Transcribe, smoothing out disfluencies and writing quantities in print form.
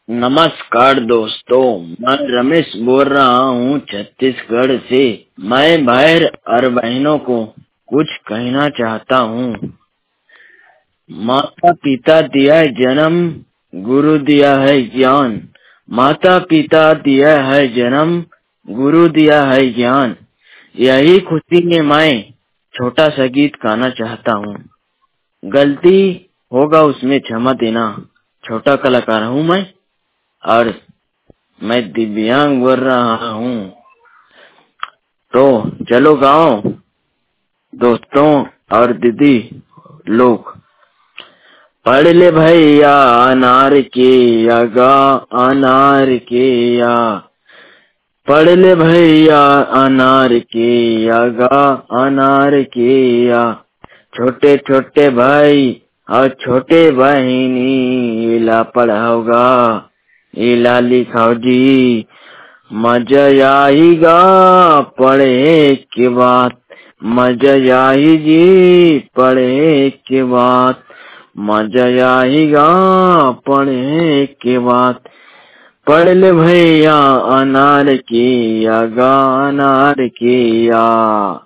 नमस्कार दोस्तों, मैं रमेश बोल रहा हूँ छत्तीसगढ़ से। मैं भाई और बहनों को कुछ कहना चाहता हूँ। माता पिता दिया है जन्म, गुरु दिया है ज्ञान। माता पिता दिया है जन्म, गुरु दिया है ज्ञान। यही खुशी में मैं छोटा सा गीत गाना चाहता हूँ। गलती होगा उसमें क्षमा देना। छोटा कलाकार हूँ मैं और मैं दिव्यांग बोल रहा हूँ। तो चलो गाओ दोस्तों और दीदी लोग। पढ़ ले भैया अनार के या गा अनार के या, पढ़ ले भैया अनार के या गा अनार के या। छोटे छोटे भाई और छोटे बहनी इला पढ़ाओगा, इला लिखाओ जी। मजा आएगा पढ़े के बाद, मजा आई जी पढ़े के बाद। मजा आएगा पढ़े के बाद। पढ़ ले भैया अनार के या गा अनार के या।